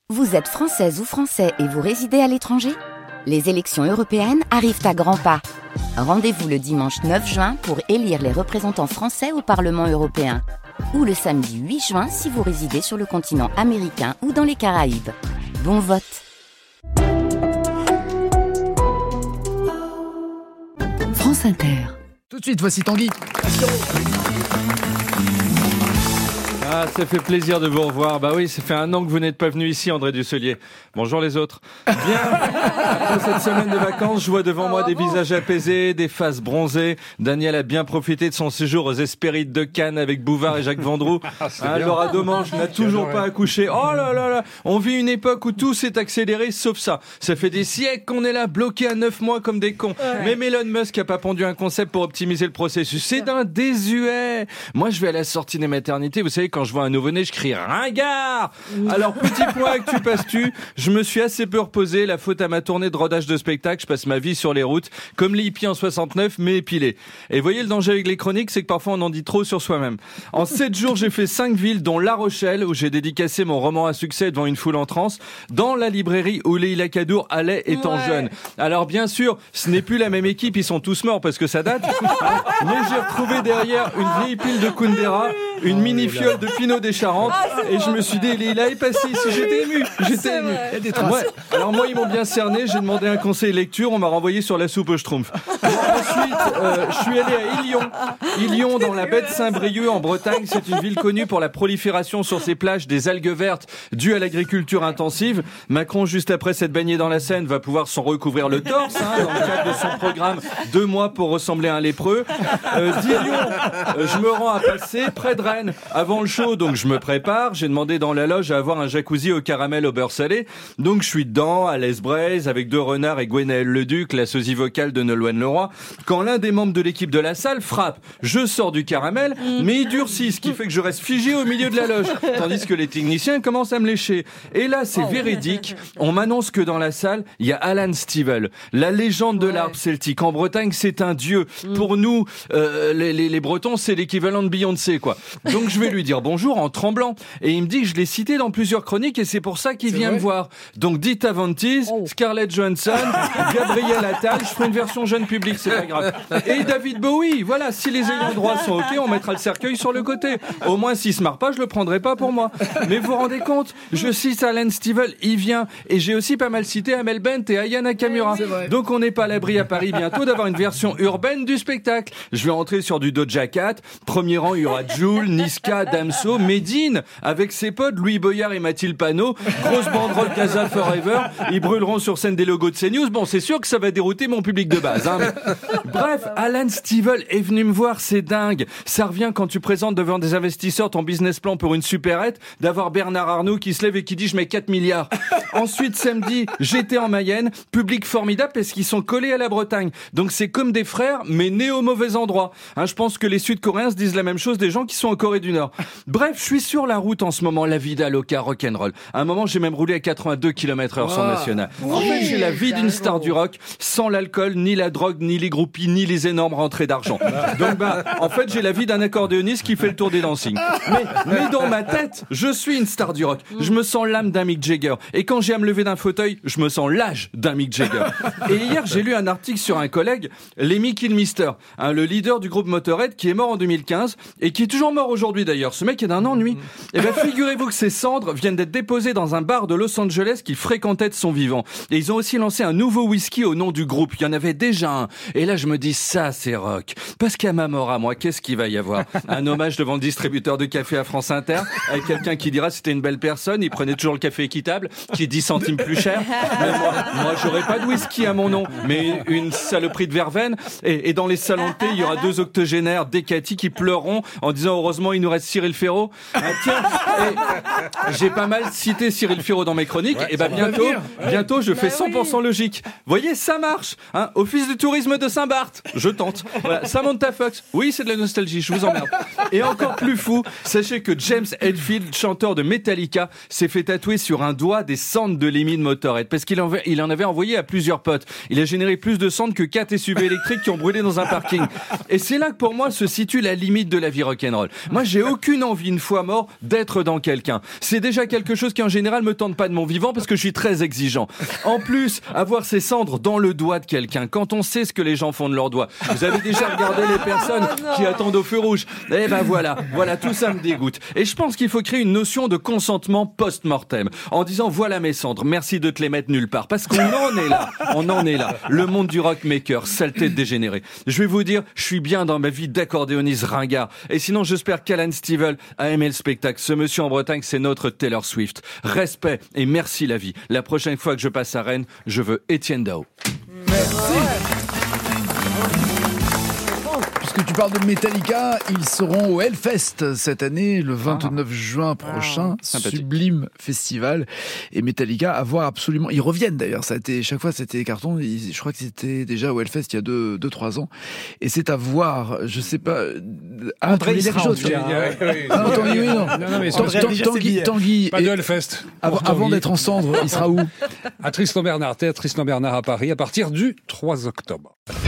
Vous êtes française ou français et vous résidez à l'étranger ? Les élections européennes arrivent à grands pas. Rendez-vous le dimanche 9 juin pour élire les représentants français au Parlement européen. Ou le samedi 8 juin si vous résidez sur le continent américain ou dans les Caraïbes. Bon vote! France Inter. Tout de suite, voici Tanguy. Ah, ça fait plaisir de vous revoir. Bah oui, ça fait 1 an que vous n'êtes pas venu ici, André Dusselier. Bonjour les autres. Bien, après cette semaine de vacances, je vois devant moi des visages apaisés, des faces bronzées. Daniel a bien profité de son séjour aux Hespérides de Cannes avec Bouvard et Jacques Vendroux. Laura Domange n'a toujours pas accouché. Oh là là là, on vit une époque où tout s'est accéléré sauf ça. Ça fait des siècles qu'on est là, bloqués à 9 mois comme des cons. Même Elon Musk a pas pondu un concept pour optimiser le processus. C'est d'un désuet. Moi, je vais à la sortie des maternités. Vous savez, quand je vois un nouveau-né, je crie ringard. Alors, petit point actu passe-tu, je me suis assez peu reposé, la faute à ma tournée de rodage de spectacle, je passe ma vie sur les routes, comme les hippies en 69, mais épilé. Et voyez, le danger avec les chroniques, c'est que parfois on en dit trop sur soi-même. En 7 jours, j'ai fait 5 villes, dont La Rochelle, où j'ai dédicacé mon roman à succès devant une foule en transe, dans la librairie où Leïla Kadour allait étant jeune. Alors, bien sûr, ce n'est plus la même équipe, ils sont tous morts parce que ça date, mais j'ai retrouvé derrière une vieille pile de Kundera, une mini-fiole de Pinot des Charentes, et je me suis dit, Leïla est passée ici, j'étais ému. Alors moi, ils m'ont bien cerné, j'ai demandé un conseil lecture, on m'a renvoyé sur la soupe au Schtroumpf. Ensuite, je suis allé à Ilion. Ilion, dans la baie de Saint-Brieuc, en Bretagne, c'est une ville connue pour la prolifération sur ses plages des algues vertes dues à l'agriculture intensive. Macron, juste après s'être baigné dans la Seine, va pouvoir s'en recouvrir le torse, dans le cadre de son programme 2 mois pour ressembler à un lépreux. D'Ilion, je me rends à Passé, près de Rennes, avant le show, donc je me prépare. J'ai demandé dans la loge à avoir un jacuzzi au caramel au beurre salé. Donc je suis dedans, à l'aise braise, avec 2 renards et Gwenaëlle Leduc, la sosie vocale de Nolwenn Leroy. Quand l'un des membres de l'équipe de la salle frappe, je sors du caramel, mais il durcit, ce qui fait que je reste figé au milieu de la loge. Tandis que les techniciens commencent à me lécher. Et là, c'est véridique. On m'annonce que dans la salle, il y a Alan Stivell, la légende de l'harpe celtique. En Bretagne, c'est un dieu. Pour nous, les Bretons, c'est l'équivalent de Beyoncé, quoi. Donc je vais lui dire bonjour en tremblant. Et il me dit que je l'ai cité dans plusieurs chroniques et c'est pour ça qu'il vient me voir. Donc Dita Von Teese, Scarlett Johansson, Gabriel Attal, je ferai une version jeune public, c'est pas grave. Et David Bowie, voilà, si les ayants droit sont ok, on mettra le cercueil sur le côté. Au moins s'il se marre pas, je le prendrai pas pour moi. Mais vous vous rendez compte, je cite Alan Stivell, il vient. Et j'ai aussi pas mal cité Amel Bent et Aya Nakamura. Donc on n'est pas à l'abri à Paris bientôt d'avoir une version urbaine du spectacle. Je vais entrer sur du Doja Cat. Premier rang, il y aura Jul, Niska, Damso, Medine, avec ses potes Louis Boyard et Mathilde Panot. Grosse banderole Gaza Forever. Ils brûleront sur scène des logos de CNews. Bon, c'est sûr que ça va dérouter mon public de base. Bref, Alan Stivell est venu me voir, c'est dingue. Ça revient quand tu présentes devant des investisseurs ton business plan pour une supérette, d'avoir Bernard Arnault qui se lève et qui dit « je mets 4 milliards ». Ensuite, samedi, j'étais en Mayenne, public formidable parce qu'ils sont collés à la Bretagne. Donc c'est comme des frères, mais nés au mauvais endroit. Je pense que les Sud-Coréens se disent la même chose des gens qui sont en Corée du Nord. Bref, je suis sur la route en ce moment, la vida loca rock'n'roll. À un moment, j'ai même roulé à 82 km/h sur National. En fait, j'ai la vie d'une star du rock, sans l'alcool, ni la drogue, ni les groupies, ni les énormes rentrées d'argent. Donc en fait, j'ai la vie d'un accordéoniste qui fait le tour des dancing. Mais dans ma tête, je suis une star du rock. Je me sens l'âme d'un Mick Jagger. Et quand j'ai à me lever d'un fauteuil, je me sens l'âge d'un Mick Jagger. Et hier, j'ai lu un article sur un collègue, Lemmy Kilmister, le leader du groupe Motorhead, qui est mort en 2015 et qui est toujours mort aujourd'hui d'ailleurs. Ce mec est d'un ennui. Et bien, figurez-vous que ses cendres viennent d'être déposées dans un bar de Los Angeles qu'il fréquentait de son vivant. Et ils ont aussi lancé un nouveau whisky au nom du groupe. Il y en avait déjà un. Et là, je me dis, ça, c'est rock. Parce qu'à ma mort à moi, qu'est-ce qu'il va y avoir? Un hommage devant le distributeur de café à France Inter, avec quelqu'un qui dira c'était une belle personne, il prenait toujours le café équitable, qui est 10 centimes plus cher. Mais moi, j'aurais pas de whisky à mon nom, mais une saloperie de verveine. Et dans les salons de thé, il y aura 2 octogénaires décatis qui pleureront en disant heureusement il nous reste Cyril Ferraud. Tiens, j'ai pas mal cité Cyril Ferraud dans mes chroniques. Et ben bientôt je fais 100% logique. Voyez, ça marche. Office du tourisme de Saint-Barth, je tente. Voilà. Samantha Fox, oui c'est de la nostalgie, je vous emmerde. Et encore plus fou, sachez que James Hetfield, chanteur de Metallica, s'est fait tatouer sur un doigt des cendres cendres de Lemmy de Motorhead, parce qu'il en avait envoyé à plusieurs potes. Il a généré plus de cendres que 4 SUV électriques qui ont brûlé dans un parking. Et c'est là que pour moi se situe la limite de la vie rock'n'roll. Moi, j'ai aucune envie, une fois mort, d'être dans quelqu'un. C'est déjà quelque chose qui en général me tente pas de mon vivant parce que je suis très exigeant. En plus, avoir ces cendres dans le doigt de quelqu'un, quand on sait ce que les gens font de leurs doigts. Vous avez déjà regardé les personnes qui attendent au feu rouge. Eh ben voilà, tout ça me dégoûte. Et je pense qu'il faut créer une notion de consentement post-mortem, en disant voilà mes cendres, merci de te les mettre nulle part, parce qu'on en est là. Le monde du rockmaker, saleté de dégénéré. Je vais vous dire, je suis bien dans ma vie d'accordéoniste ringard. Et sinon, j'espère qu'Alan Stivell a aimé le spectacle. Ce monsieur en Bretagne, c'est notre Taylor Swift. Respect et merci la vie. La prochaine fois que je passe à Rennes, je veux Étienne Dao. Merci. Puisque tu parles de Metallica, ils seront au Hellfest cette année, le 29 juin prochain. Sublime festival. Et Metallica, à voir absolument. Ils reviennent d'ailleurs. Chaque fois, c'était des cartons. Je crois que c'était déjà au Hellfest il y a 2-3 ans. Et c'est à voir. Je sais pas. André, il quelque chose. Tanguy, non. Tanguy. Pas de Hellfest. Avant d'être en cendre, il sera où? À Tristan Bernard, théâtre Tristan Bernard à Paris, à partir du 3 octobre.